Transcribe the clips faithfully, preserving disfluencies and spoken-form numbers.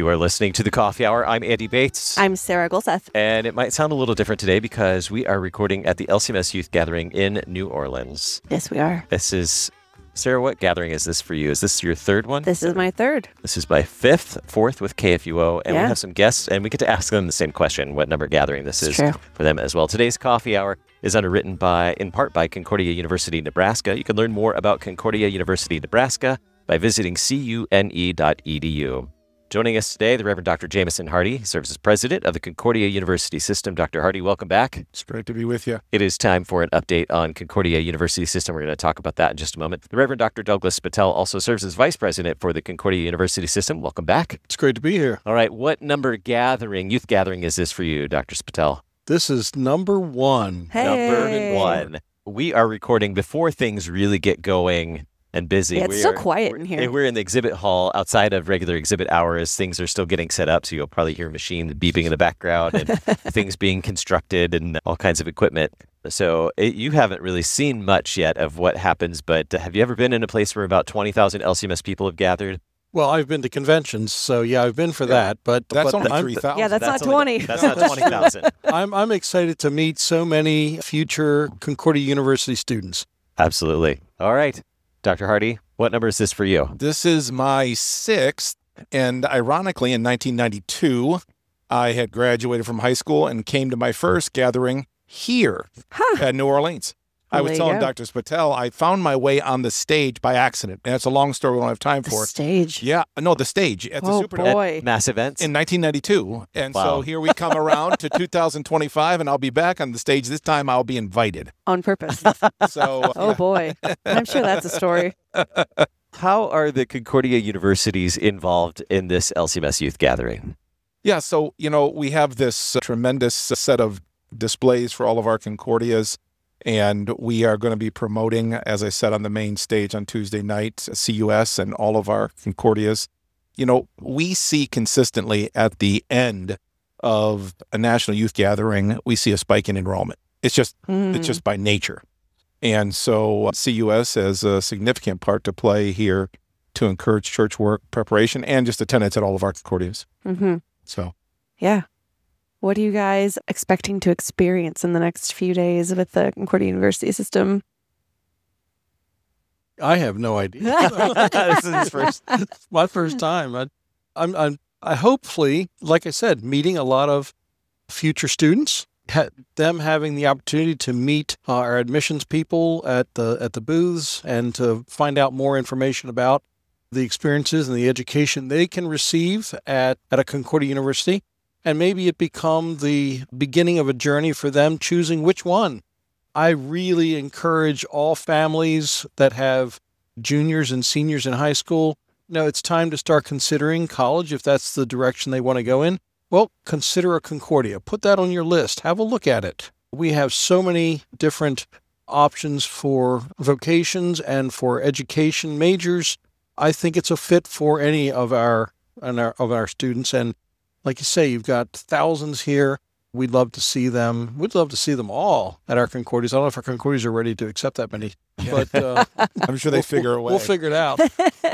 You are listening to The Coffee Hour. I'm Andy Bates. I'm Sarah Golseth. And it might sound a little different today because we are recording at the L C M S Youth Gathering in New Orleans. Yes, we are. This is, Sarah, what gathering is this for you? Is this your third one? This is my third. This is my fifth, fourth with K F U O, and Yeah. we have some guests, and we get to ask them the same question, what number gathering this It's is true. for them as well. Today's Coffee Hour is underwritten by, in part by Concordia University, Nebraska. You can learn more about Concordia University, Nebraska by visiting C U N E dot E D U. Joining us today, the Reverend Doctor Jameson Hardy. He serves as president of the Concordia University System. Doctor Hardy, welcome back. It's great to be with you. It is time for an update on Concordia University System. We're going to talk about that in just a moment. The Reverend Doctor Douglas Patel also serves as vice president for the Concordia University System. Welcome back. It's great to be here. All right, what number gathering, youth gathering is this for you, Doctor Patel? This is number one. Hey. Number one. We are recording before things really get going and busy. Yeah, it's We still are- quiet in we're- here. We're in the exhibit hall outside of regular exhibit hours. Things are still getting set up, so you'll probably hear machines beeping in the background and things being constructed and all kinds of equipment. So it, you haven't really seen much yet of what happens, but have you ever been in a place where about twenty thousand L C M S people have gathered? Well, I've been to conventions, so yeah, I've been for that. But That's but only I'm, three thousand. Yeah, that's, not only- twenty. That's not twenty thousand. I'm I'm excited to meet so many future Concordia University students. Absolutely. All right. Doctor Hardy, what number is this for you? This is my sixth, and ironically, in nineteen ninety-two, I had graduated from high school and came to my first gathering here Huh. at New Orleans. I Well, was there you telling go. Doctor Patel, I found my way on the stage by accident, and it's a long story we don't have time The for. stage. Yeah, no, the stage at the Oh, Superdome boy. Mass events? in nineteen ninety-two. And Wow. so here we come around to two thousand twenty-five, and I'll be back on the stage. This time I'll be invited. On purpose. So Oh, boy. I'm sure that's a story. How are the Concordia universities involved in this L C M S Youth Gathering? Yeah, so, you know, we have this uh, tremendous set of displays for all of our Concordias, and we are going to be promoting, as I said, on the main stage on Tuesday night, C U S and all of our Concordias. You know, we see consistently at the end of a National Youth Gathering, we see a spike in enrollment. It's just, Mm. it's just by nature. And so uh, C U S has a significant part to play here to encourage church work preparation and just attendance at all of our Concordias. Mm-hmm. So. Yeah. What are you guys expecting to experience in the next few days with the Concordia University System? I have no idea. This is his first. It's my first time. I, I'm I'm I hopefully, like I said, meeting a lot of future students. Ha- them having the opportunity to meet uh, our admissions people at the at the booths and to find out more information about the experiences and the education they can receive at, at a Concordia University. And maybe it become the beginning of a journey for them choosing which one. I really encourage all families that have juniors and seniors in high school. No, it's time to start considering college if that's the direction they want to go in. Well, consider a Concordia. Put that on your list. Have a look at it. We have so many different options for vocations and for education majors. I think it's a fit for any of our, and our of our students. And like you say, you've got thousands here. We'd love to see them. We'd love to see them all at our Concordias. I don't know if our Concordias are ready to accept that many, but uh, I'm sure they we'll- figure a way. We'll figure it out.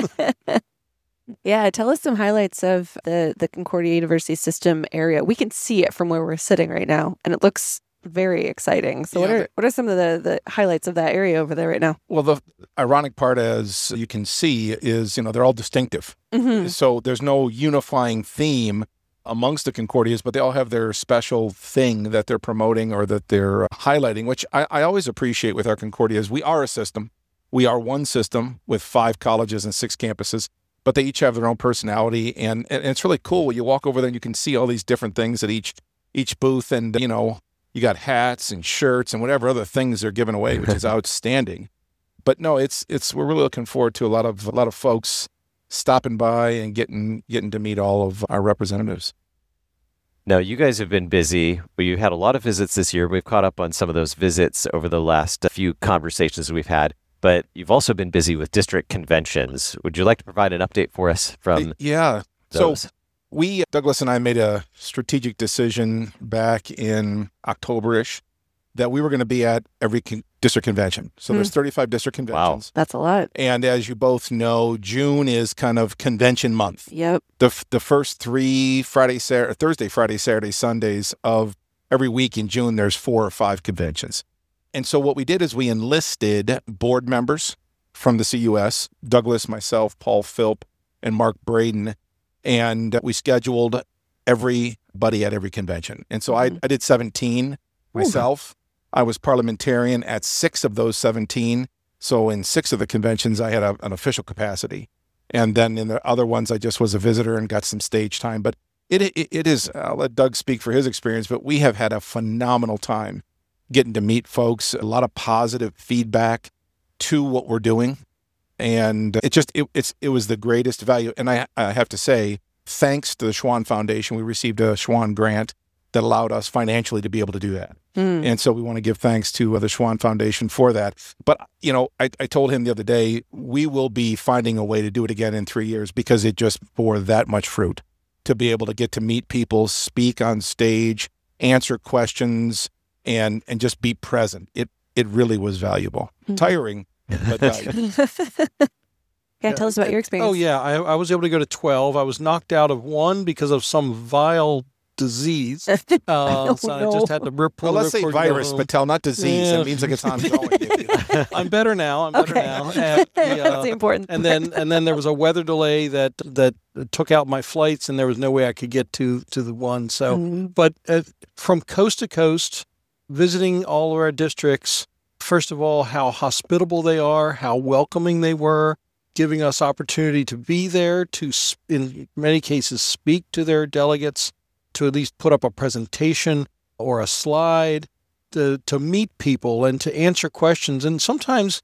Yeah, tell us some highlights of the, the Concordia University System area. We can see it from where we're sitting right now, and it looks very exciting. So what Yeah, are the- what are some of the, the highlights of that area over there right now? Well, the ironic part, as you can see, is, you know, they're all distinctive. Mm-hmm. So there's no unifying theme amongst the Concordias, but they all have their special thing that they're promoting or that they're uh, highlighting, which I, I always appreciate with our Concordias. We are a system. We are one system with five colleges and six campuses, but they each have their own personality. And, and it's really cool when you walk over there and you can see all these different things at each each booth. And, you know, you got hats and shirts and whatever other things they're giving away, which is outstanding. But no, it's it's we're really looking forward to a lot of a lot of folks stopping by and getting getting to meet all of our representatives. Now, you guys have been busy. You had a lot of visits this year. We've caught up on some of those visits over the last few conversations we've had, but you've also been busy with district conventions. Would you like to provide an update for us from yeah. those? So we, Douglas and I, made a strategic decision back in October-ish that we were going to be at every con- district convention. So there's thirty-five district conventions. That's a lot. And as you both know, June is kind of convention month. Yep. The f- the first three Friday, Saturday, Thursday, Friday, Saturday, Sundays of every week in June, there's four or five conventions. And so what we did is we enlisted board members from the C U S, Douglas, myself, Paul Philp, and Mark Braden, and we scheduled everybody at every convention. And so I, I did seventeen myself. I was parliamentarian at six of those seventeen. So in six of the conventions, I had a, an official capacity. And then in the other ones, I just was a visitor and got some stage time. But it, it, it is, I'll let Doug speak for his experience, but we have had a phenomenal time getting to meet folks, a lot of positive feedback to what we're doing. And it just, it, it's, it was the greatest value. And I, I have to say, thanks to the Schwann Foundation, we received a Schwann grant that allowed us financially to be able to do that. Mm. And so we want to give thanks to uh, the Schwann Foundation for that. But, you know, I, I told him the other day, we will be finding a way to do it again in three years because it just bore that much fruit to be able to get to meet people, speak on stage, answer questions, and and just be present. It it really was valuable. Mm. Tiring, but valuable. Yeah, tell us about your experience. Oh, yeah. I, I was able to go to twelve. I was knocked out of one because of some vile disease. Uh, oh, so no. I just had to rip pull Well, let's the say virus, but tell not disease. Yeah. It means like it's ongoing. I'm better now. I'm better Okay. now. And, the, uh, That's the important and then and then there was a weather delay that that took out my flights, and there was no way I could get to to the one. So, Mm-hmm. but uh, from coast to coast, visiting all of our districts. First of all, how hospitable they are, how welcoming they were, giving us opportunity to be there, to, in many cases, speak to their delegates, to at least put up a presentation or a slide, to, to meet people and to answer questions. And sometimes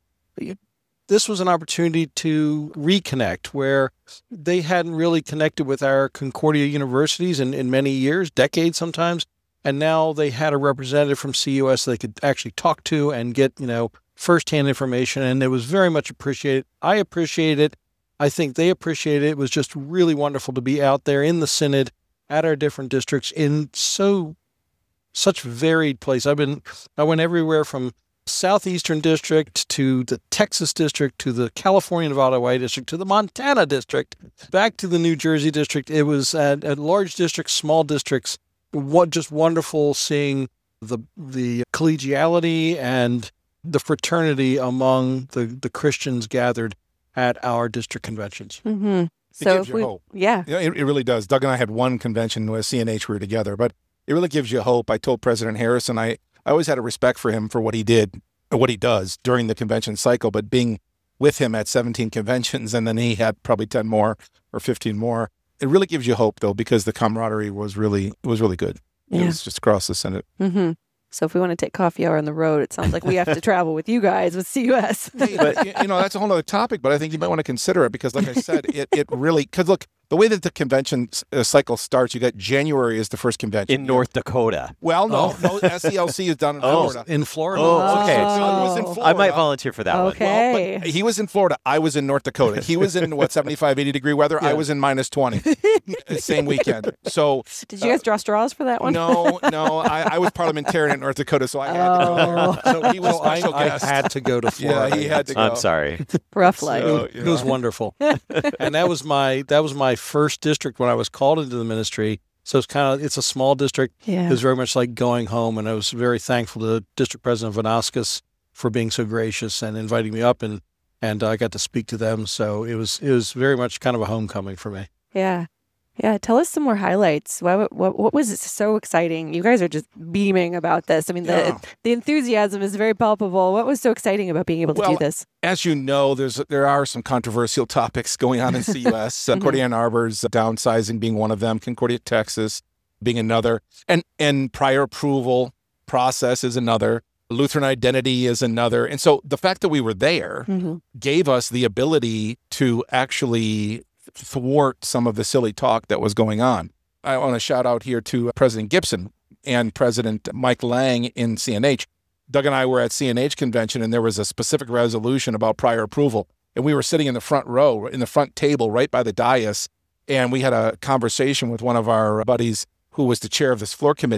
this was an opportunity to reconnect where they hadn't really connected with our Concordia universities in, in many years, decades sometimes. And now they had a representative from C U S they could actually talk to and get, you know, firsthand information, and it was very much appreciated. I appreciate it. I think they appreciate it. It was just really wonderful to be out there in the Synod at our different districts in so such varied place. I've been, I went everywhere from Southeastern District to the Texas District to the California Nevada White District to the Montana District, back to the New Jersey District. It was at, at large districts, small districts. What just wonderful seeing the the collegiality and the fraternity among the, the Christians gathered at our district conventions. Mm-hmm. So gives if you we, hope. yeah, Yeah, it, it really does. Doug and I had one convention with C N H, we were together, but it really gives you hope. I told President Harrison, I, I always had a respect for him for what he did, or what he does during the convention cycle, but being with him at seventeen conventions, and then he had probably ten more or fifteen more, it really gives you hope, though, because the camaraderie was really it was really good. It Yeah. was just across the Senate. Mm-hmm. So if we want to take coffee hour on the road, it sounds like we have to travel with you guys with C U S. Hey, but, you know, that's a whole other topic, but I think you might want to consider it because, like I said, it, it really, because look, the way that the convention uh, cycle starts, you got January is the first convention. In North Dakota. Well, no, Oh. no, S E L C is down in Oh. Florida. In Florida. Oh, okay. I was in Oh. Florida. I might volunteer for that one. Okay. Well, but he was in Florida. I was in North Dakota. He was in, what, seventy-five, eighty degree weather? I Yeah. was in minus twenty. Same weekend. So, Did you guys draw straws for that one? no, no, I, I was parliamentarian in North Dakota, so I had to go there. Oh. So he was So I, special I guest. had to go to Florida. Yeah, he had to go. I'm sorry. Rough life. So, It was wonderful. And that was my that was my first district when I was called into the ministry. So it's kind of it's a small district. Yeah. It was very much like going home, and I was very thankful to District President Vanaskas for being so gracious and inviting me up, and and I got to speak to them. So it was it was very much kind of a homecoming for me. Yeah. Yeah. Tell us some more highlights. What, what, what was so exciting? You guys are just beaming about this. I mean, the, Yeah. the enthusiasm is very palpable. What was so exciting about being able to Well, do this? As you know, there's there are some controversial topics going on in C U S. uh, Concordia Ann Arbor's downsizing being one of them, Concordia, Texas being another, and and prior approval process is another. Lutheran identity is another. And so the fact that we were there Mm-hmm. gave us the ability to actually thwart some of the silly talk that was going on. I want to shout out here to President Gibson and President Mike Lang in C N H. Doug and I were at C N H convention, and there was a specific resolution about prior approval. And we were sitting in the front row, in the front table, right by the dais. And we had a conversation with one of our buddies who was the chair of this floor committee.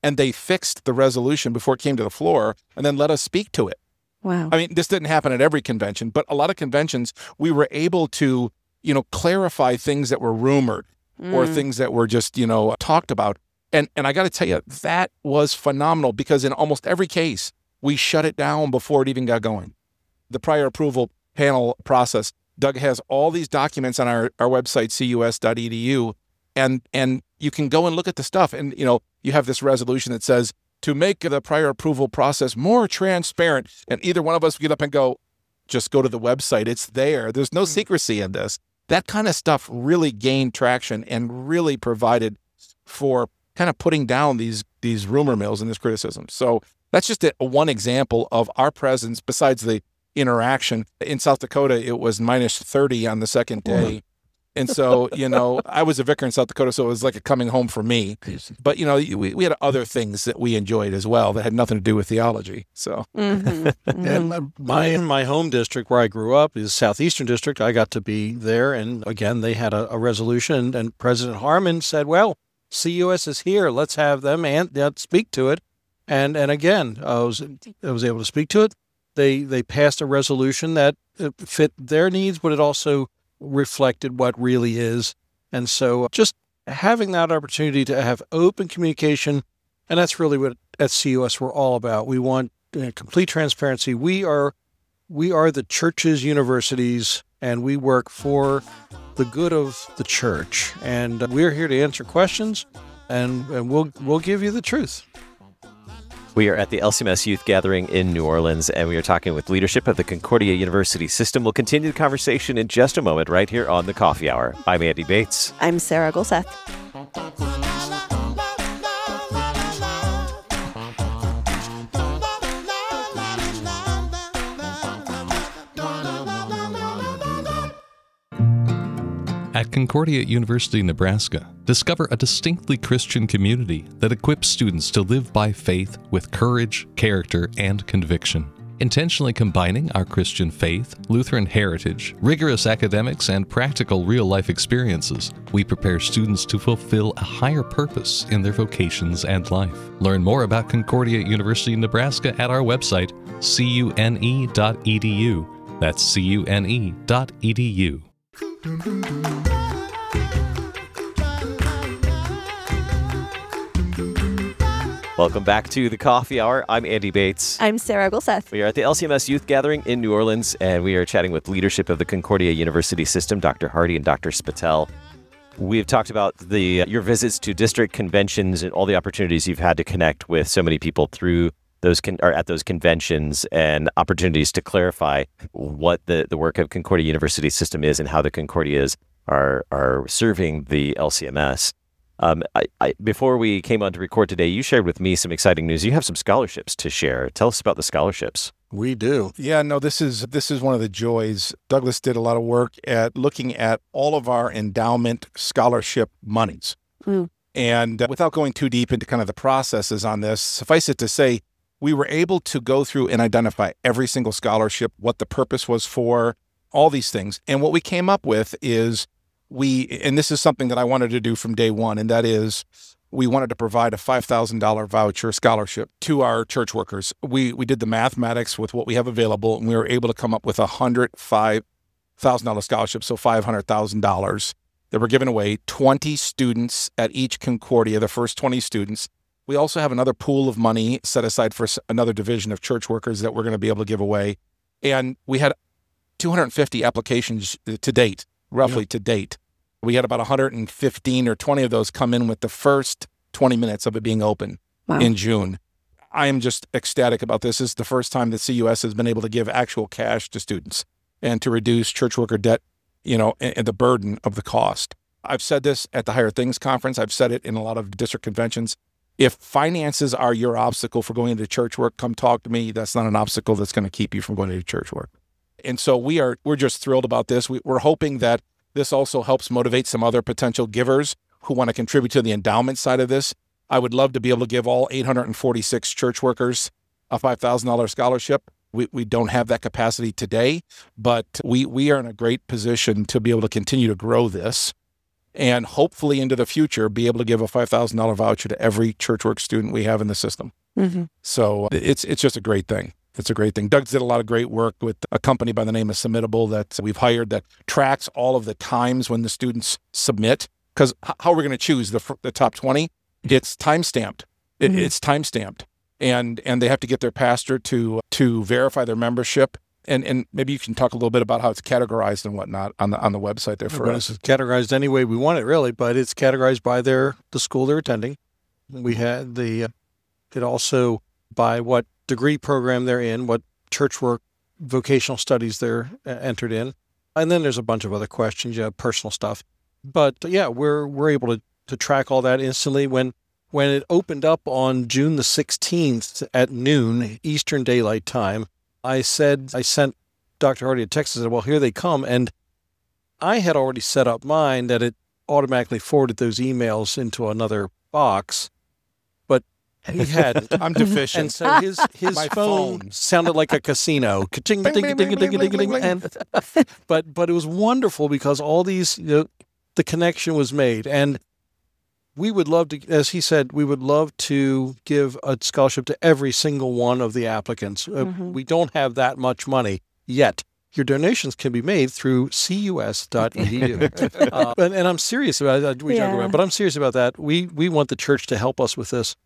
and they fixed the resolution before it came to the floor and then let us speak to it. Wow. I mean, this didn't happen at every convention, but a lot of conventions, we were able to, you know, clarify things that were rumored Mm. or things that were just, you know, talked about. And and I got to tell you, that was phenomenal because in almost every case, we shut it down before it even got going. The prior approval panel process, Doug has all these documents on our, our website, c u s dot e d u, and and you can go and look at the stuff. And, you know, you have this resolution that says, to make the prior approval process more transparent. And either one of us get up and go, just go to the website. It's there. There's no secrecy in this. That kind of stuff really gained traction and really provided for kind of putting down these these rumor mills and this criticism. So that's just a, one example of our presence besides the interaction. In South Dakota, it was minus thirty on the second day. And so, you know, I was a vicar in South Dakota, so it was like a coming home for me. But, you know, we, we had other things that we enjoyed as well that had nothing to do with theology. So, Mm-hmm. Mm-hmm. And my- my my home district where I grew up is Southeastern District. I got to be there, and again, they had a, a resolution, and President Harmon said, "Well, C U S is here. Let's have them and uh, speak to it." And and again, I was I was able to speak to it. They they passed a resolution that uh, fit their needs, but it also reflected what really is. And so just having that opportunity to have open communication, and that's really what at C U S we're all about. We want uh, complete transparency. We are we are the church's universities, and we work for the good of the church. And uh, we're here to answer questions, and, and we'll we'll give you the truth. We are at the L C M S Youth Gathering in New Orleans, and we are talking with leadership of the Concordia University System. We'll continue the conversation in just a moment right here on the Coffee Hour. I'm Andy Bates. I'm Sarah Gulseth. At Concordia University, Nebraska, discover a distinctly Christian community that equips students to live by faith with courage, character, and conviction. Intentionally combining our Christian faith, Lutheran heritage, rigorous academics, and practical real-life experiences, we prepare students to fulfill a higher purpose in their vocations and life. Learn more about Concordia University, Nebraska at our website, c u n e dot e d u. That's c u n e dot e d u. Welcome back to the Coffee Hour. I'm Andy Bates. I'm Sarah Gulseth. We are at the L C M S Youth Gathering in New Orleans, and we are chatting with leadership of the Concordia University System, Doctor Hardy and Doctor Spatel. We've talked about the your visits to district conventions and all the opportunities you've had to connect with so many people through those con- or at those conventions, and opportunities to clarify what the, the work of Concordia University System is and how the Concordias are are serving the L C M S. Um, I, I, before we came on to record today, you shared with me some exciting news. You have some scholarships to share. Tell us about the scholarships. We do. yeah, no, this is this is one of the joys. Douglas did a lot of work at looking at all of our endowment scholarship monies. Mm. And uh, without going too deep into kind of the processes on this, suffice it to say, we were able to go through and identify every single scholarship, what the purpose was for, all these things. And what we came up with is we, and this is something that I wanted to do from day one, and that is we wanted to provide a five thousand dollars voucher scholarship to our church workers. We we did the mathematics with what we have available, and we were able to come up with a one hundred five thousand dollars scholarship, so five hundred thousand dollars that were given away, twenty students at each Concordia, the first twenty students. We also have another pool of money set aside for another division of church workers that we're going to be able to give away. And we had two hundred fifty applications to date, roughly Yeah. to date. We had about one hundred fifteen or twenty of those come in with the first twenty minutes of it being open Wow. in June. I am just ecstatic about this. This is the first time that C U S has been able to give actual cash to students and to reduce church worker debt, you know, and, and the burden of the cost. I've said this at the Higher Things Conference. I've said it in a lot of district conventions. If finances are your obstacle for going into church work, come talk to me. That's not an obstacle that's going to keep you from going into church work. And so we are, we're just thrilled about this. We, we're hoping that this also helps motivate some other potential givers who want to contribute to the endowment side of this. I would love to be able to give all eight hundred forty-six church workers a five thousand dollars scholarship. We we don't have that capacity today, but we we are in a great position to be able to continue to grow this. and hopefully into the future be able to give a five thousand dollars voucher to every ChurchWorks student we have in the system. Mm-hmm. So it's it's just a great thing. It's a great thing. Doug's did a lot of great work with a company by the name of Submittable that we've hired that tracks all of the times when the students submit. Because how are we going to choose the the top twenty? It's time-stamped. It, Mm-hmm. It's time-stamped. And and they have to get their pastor to to verify their membership. And and maybe you can talk a little bit about how it's categorized and whatnot on the on the website there for Well, us. It's categorized any way we want it, really, but it's categorized by their the school they're attending. We had the uh, it also by what degree program they're in, what church work, vocational studies they're uh, entered in, and then there's a bunch of other questions, you know, personal stuff. But uh, yeah, we're we're able to to track all that instantly. When when it opened up on June the sixteenth at noon Eastern Daylight Time, I said I sent Doctor Hardy a text and said, "Well, here they come," and I had already set up mine that it automatically forwarded those emails into another box, but he hadn't. I'm deficient. And so his his My phone, phone. sounded like a casino. Ka-ching, Bing, ding, bing, ding, bing, ding, bing, ding, bing, ding, bing. and but but it was wonderful because all these, you know, the connection was made, and we would love to, as he said, we would love to give a scholarship to every single one of the applicants. Uh, Mhm. we don't have that much money yet. Your donations can be made through c u s dot e d u. uh, and, and I'm serious about it. We joke Yeah. about it, but I'm serious about that. We we want the church to help us with this.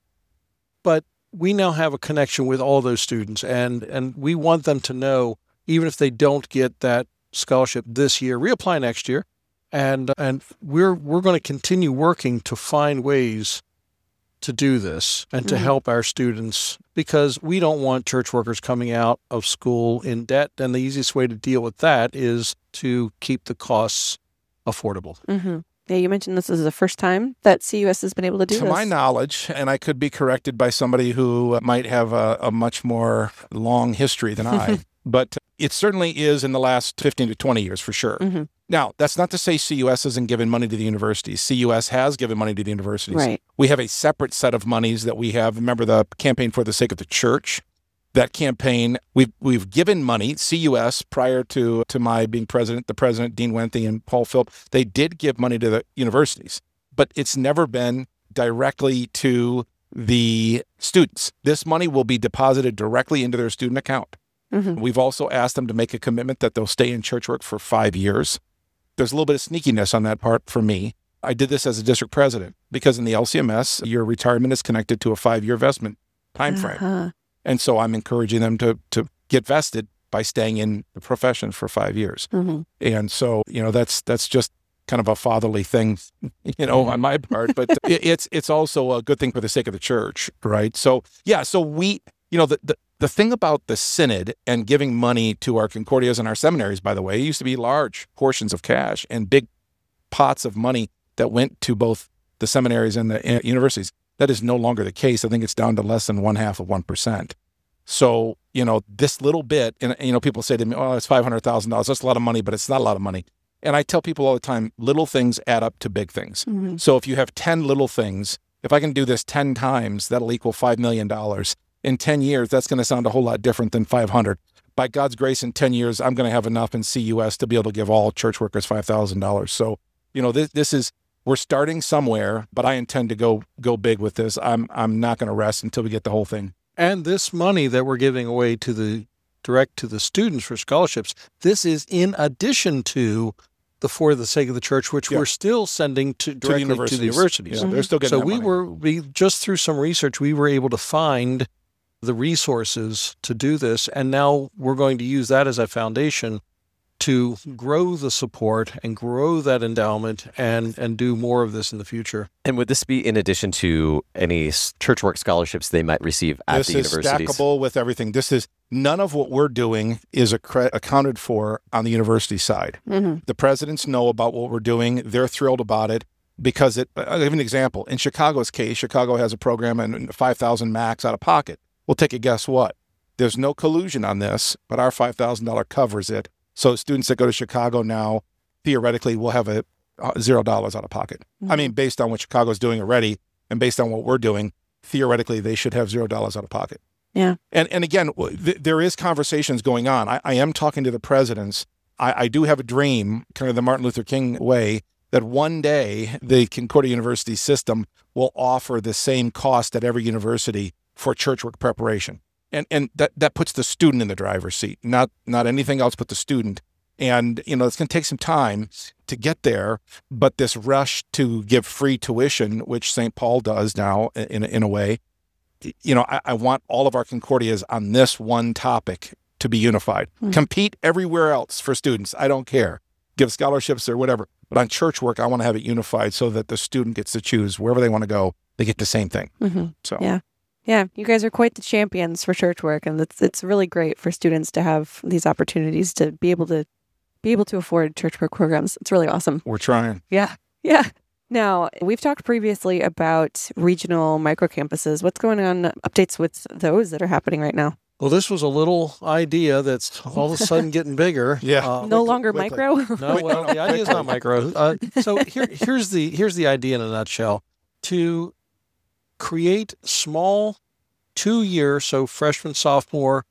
But we now have a connection with all those students, and, and we want them to know, even if they don't get that scholarship this year, reapply next year. And and we're we're going to continue working to find ways to do this and to Mhm. help our students, because we don't want church workers coming out of school in debt. And the easiest way to deal with that is to keep the costs affordable. Mm-hmm. Yeah, you mentioned this is the first time that C U S has been able to do To this. my knowledge, and I could be corrected by somebody who might have a, a much more long history than I, but it certainly is in the last fifteen to twenty years for sure. Mhm. Now, that's not to say C U S isn't giving money to the universities. C U S has given money to the universities. Right. We have a separate set of monies that we have. Remember the campaign for the sake of the church? That campaign, we've we've given money. C U S, prior to, to my being president, the president, Dean Wenthe and Paul Philp, they did give money to the universities, but it's never been directly to the students. This money will be deposited directly into their student account. Mm-hmm. We've also asked them to make a commitment that they'll stay in church work for five years. There's a little bit of sneakiness on that part for me. I did this as a district president because in the L C M S, your retirement is connected to a five-year investment time frame. Uh-huh. And so I'm encouraging them to to get vested by staying in the profession for five years. Mm-hmm. And so, you know, that's that's just kind of a fatherly thing, you know, on my part, but it, it's it's also a good thing for the sake of the church, right? So, yeah, so we, you know, the, the the thing about the synod and giving money to our Concordias and our seminaries, by the way, it used to be large portions of cash and big pots of money that went to both the seminaries and the uh, universities. That is no longer the case. I think it's down to less than one half of one percent. So, you know, this little bit, and, you know, people say to me, oh, it's five hundred thousand dollars. That's a lot of money, but it's not a lot of money. And I tell people all the time, little things add up to big things. Mm-hmm. So if you have ten little things, if I can do this ten times, that'll equal five million dollars. In ten years, that's going to sound a whole lot different than five hundred. By God's grace, in ten years, I'm going to have enough in C U S to be able to give all church workers five thousand dollars. So, you know, this this is, we're starting somewhere, but I intend to go go big with this. I'm I'm not going to rest until we get the whole thing. And this money that we're giving away to the direct to the students for scholarships, this is in addition to the For the Sake of the Church, which Yeah. we're still sending to To the directly universities. to the universities. Yeah, they're still getting So that we money. were we just through some research, we were able to find the resources to do this, and now we're going to use that as a foundation to grow the support and grow that endowment and and do more of this in the future. And would this be in addition to any s- church work scholarships they might receive at This the is universities? stackable with everything. This is, none of what we're doing is accre- accounted for on the university side. Mm-hmm. The presidents know about what we're doing. They're thrilled about it because it, I'll give you an example. In Chicago's case, Chicago has a program and five thousand max out of pocket. Well, take a guess what? There's no collusion on this, but our five thousand dollars covers it. So students that go to Chicago now, theoretically, will have a uh, zero dollars out of pocket. I mean, based on what Chicago's doing already and based on what we're doing, theoretically, they should have zero dollars out of pocket. Yeah. And and again, w- th- there is conversations going on. I, I am talking to the presidents. I, I do have a dream, kind of the Martin Luther King way, that one day the Concordia University system will offer the same cost at every university for church work preparation. And and that, that puts the student in the driver's seat, not not anything else but the student. And, you know, it's going to take some time to get there, but this rush to give free tuition, which Saint Paul does now in, in a way, you know, I, I want all of our Concordias on this one topic to be unified. Mm-hmm. Compete everywhere else for students. I don't care. Give scholarships or whatever. But on church work, I want to have it unified so that the student gets to choose wherever they want to go. They get the same thing. Mm-hmm. So yeah. Yeah, you guys are quite the champions for church work, and it's it's really great for students to have these opportunities to be able to be able to afford church work programs. It's really awesome. We're trying. Yeah, yeah. Now, we've talked previously about regional microcampuses. What's going on, updates with those that are happening right now? Well, this was a little idea that's all of a sudden getting bigger. Yeah. Uh, no longer quickly. micro? No, well, the idea is not micro. Uh, so here, here's the here's the idea in a nutshell. To create small two-year, so freshman, sophomore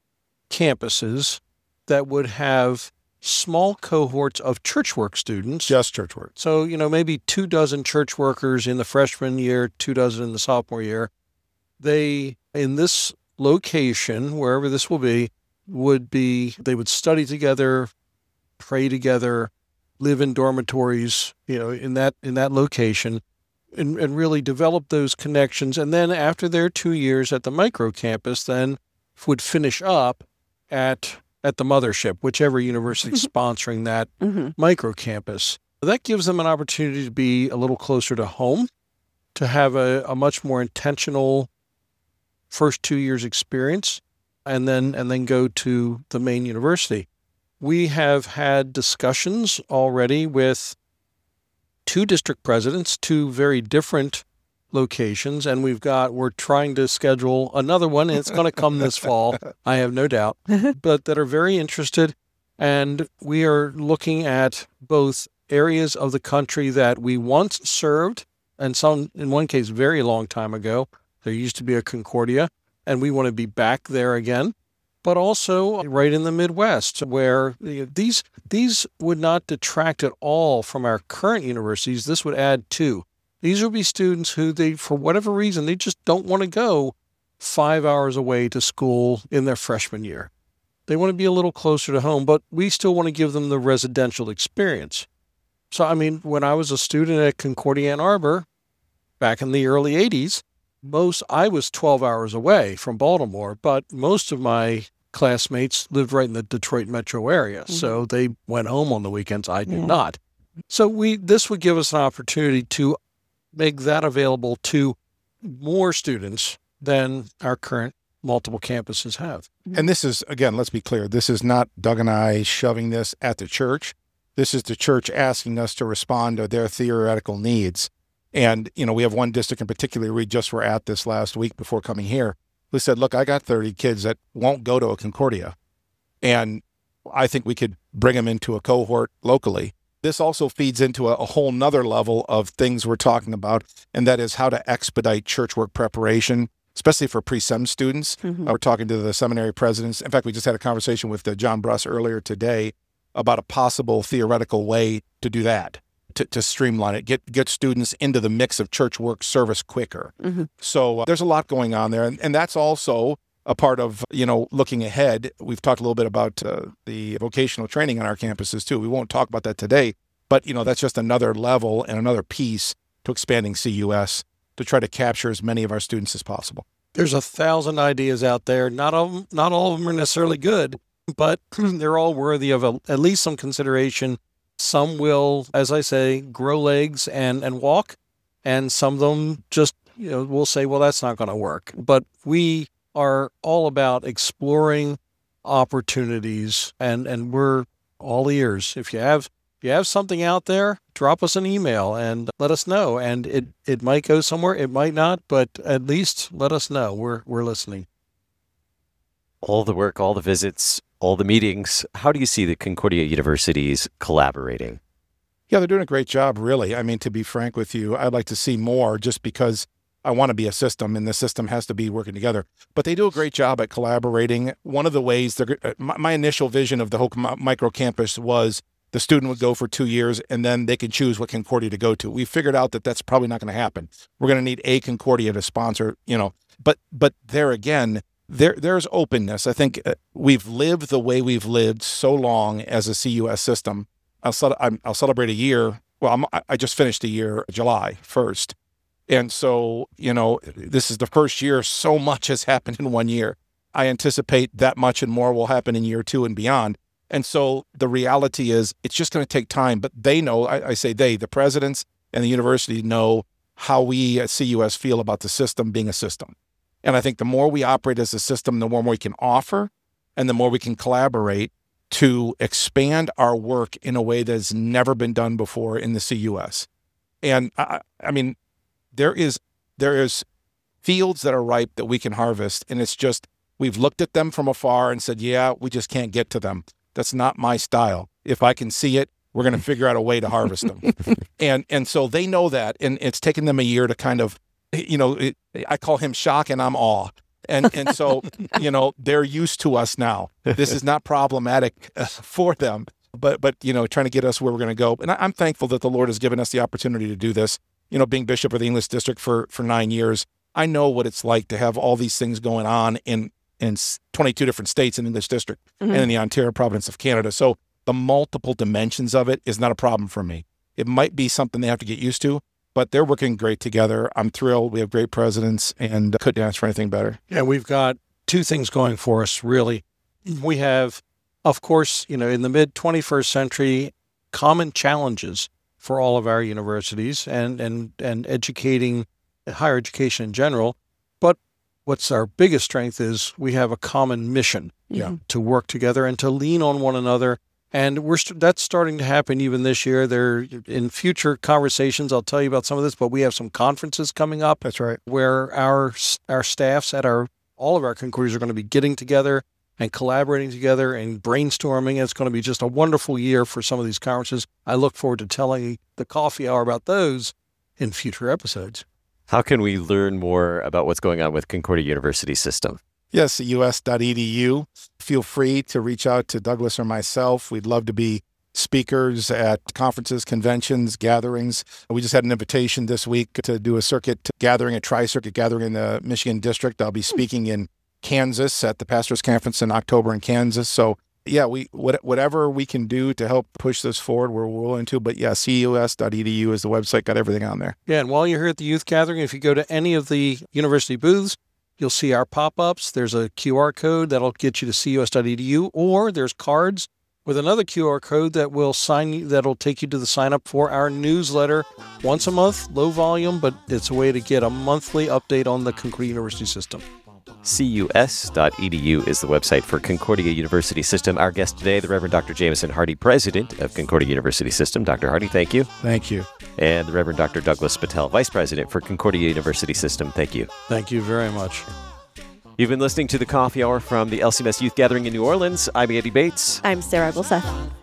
campuses that would have small cohorts of church work students. Just church work. So, you know, maybe two dozen church workers in the freshman year, two dozen in the sophomore year. They, in this location, wherever this will be, would be, they would study together, pray together, live in dormitories, you know, in that in that location, and, and really develop those connections. And then after their two years at the micro campus, then would finish up at at the mothership, whichever university is sponsoring that Mm-hmm. micro campus. That gives them an opportunity to be a little closer to home, to have a, a much more intentional first two years experience, and then and then go to the main university. We have had discussions already with two district presidents, two very different locations, and we've got, we're trying to schedule another one, and it's going to come this fall, I have no doubt, but that are very interested. And we are looking at both areas of the country that we once served, and some, in one case, very long time ago. There used to be a Concordia, and we want to be back there again. But also right in the Midwest, where these these would not detract at all from our current universities. This would add to. These would be students who they, for whatever reason, they just don't want to go five hours away to school in their freshman year. They want to be a little closer to home, but we still want to give them the residential experience. So, I mean, when I was a student at Concordia Ann Arbor back in the early eighties, most I was twelve hours away from Baltimore, but most of my classmates lived right in the Detroit metro area. Mm-hmm. So they went home on the weekends. I did yeah. not. So we this would give us an opportunity to make that available to more students than our current multiple campuses have. And this is, again, let's be clear, this is not Doug and I shoving this at the church. This is the church asking us to respond to their theoretical needs. And, you know, we have one district in particular, we just were at this last week before coming here, who said, look, I got thirty kids that won't go to a Concordia. And I think we could bring them into a cohort locally. This also feeds into a, a whole nother level of things we're talking about, and that is how to expedite church work preparation, especially for pre-sem students. Mm-hmm. Uh, we're talking to the seminary presidents. In fact, we just had a conversation with uh, John Bruss earlier today about a possible theoretical way to do that, to, to streamline it, get get students into the mix of church work service quicker. Mm-hmm. So uh, there's a lot going on there, and, and that's also a part of, you know, looking ahead. We've talked a little bit about uh, the vocational training on our campuses too. We won't talk about that today, but, you know, that's just another level and another piece to expanding C U S to try to capture as many of our students as possible. There's a thousand ideas out there. Not all, not all of them are necessarily good, but they're all worthy of a, at least some consideration. Some will, as I say, grow legs and, and walk, and some of them just, you know, will say, well, that's not going to work. But we are all about exploring opportunities, and, and we're all ears. If you have if you have something out there, drop us an email and let us know. And it, it might go somewhere, it might not, but at least let us know. We're we're listening. All the work, all the visits, all the meetings. How do you see the Concordia universities collaborating? Yeah, they're doing a great job, really. I mean, to be frank with you, I'd like to see more just because I want to be a system, and the system has to be working together. But they do a great job at collaborating. One of the ways, they're, my, my initial vision of the whole micro campus was the student would go for two years and then they can choose what Concordia to go to. We figured out that that's probably not going to happen. We're going to need a Concordia to sponsor, you know, but, but there again, there, there's openness. I think uh, we've lived the way we've lived so long as a C U S system. I'll, I'm, I'll celebrate a year. Well, I'm, I just finished a year, July first. And so, you know, this is the first year so much has happened in one year. I anticipate that much and more will happen in year two and beyond. And so the reality is it's just going to take time, but they know, I, I say they, the presidents and the university know how we at C U S feel about the system being a system. And I think the more we operate as a system, the more we can offer and the more we can collaborate to expand our work in a way that has never been done before in the C U S. And I, I mean, there is, there is fields that are ripe that we can harvest. And it's just, we've looked at them from afar and said, yeah, we just can't get to them. That's not my style. If I can see it, we're going to figure out a way to harvest them. and and so they know that, and it's taken them a year to kind of, you know, it, I call him shock and I'm awe. And and so, you know, they're used to us now. This is not problematic for them, but, but you know, trying to get us where we're going to go. And I, I'm thankful that the Lord has given us the opportunity to do this. You know, being bishop of the English district for, for nine years, I know what it's like to have all these things going on in in twenty-two different states in the English district mm-hmm. and in the Ontario province of Canada. So the multiple dimensions of it is not a problem for me. It might be something they have to get used to, but they're working great together. I'm thrilled. We have great presidents and couldn't ask for anything better. Yeah, we've got two things going for us, really. We have, of course, you know, in the mid twenty-first century, common challenges for all of our universities and, and, and educating, higher education in general. But what's our biggest strength is we have a common mission yeah. to work together and to lean on one another. And we're st- that's starting to happen even this year. There, in future conversations, I'll tell you about some of this, but we have some conferences coming up. That's right. Where our our staffs at our all of our Concordias are going to be getting together and collaborating together and brainstorming. It's going to be just a wonderful year for some of these conferences. I look forward to telling the coffee hour about those in future episodes. How can we learn more about what's going on with Concordia University System? Yes, C U S dot E D U. Feel free to reach out to Douglas or myself. We'd love to be speakers at conferences, conventions, gatherings. We just had an invitation this week to do a circuit gathering, a tri-circuit gathering in the Michigan district. I'll be speaking in Kansas at the Pastors Conference in October in Kansas. So yeah, we what, whatever we can do to help push this forward, we're willing to. But yeah, C U S dot E D U is the website, got everything on there. Yeah, and while you're here at the youth gathering, if you go to any of the university booths, you'll see our pop-ups. There's a Q R code that'll get you to C U S dot E D U, or there's cards with another Q R code that will sign you, that'll take you to the sign up for our newsletter once a month, low volume, but it's a way to get a monthly update on the Concordia University System. C U S dot E D U is the website for Concordia University System. Our guest today, the Reverend Doctor Jameson Hardy, President of Concordia University System. Doctor Hardy, thank you. Thank you. And the Reverend Doctor Douglas Patel, Vice President for Concordia University System. Thank you. Thank you very much. You've been listening to the Coffee Hour from the L C M S Youth Gathering in New Orleans. I'm Andy Bates. I'm Sarah Gulseth.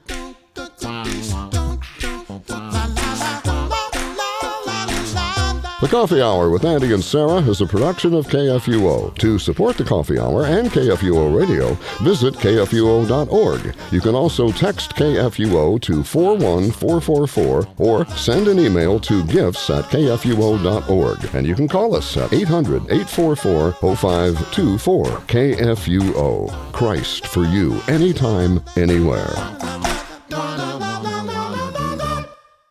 The Coffee Hour with Andy and Sarah is a production of K F U O. To support the Coffee Hour and K F U O Radio, visit K F U O dot org. You can also text K F U O to four one four four four or send an email to gifts at K F U O dot org. And you can call us at eight hundred, eight four four, oh five two four. K F U O. Christ for you, anytime, anywhere.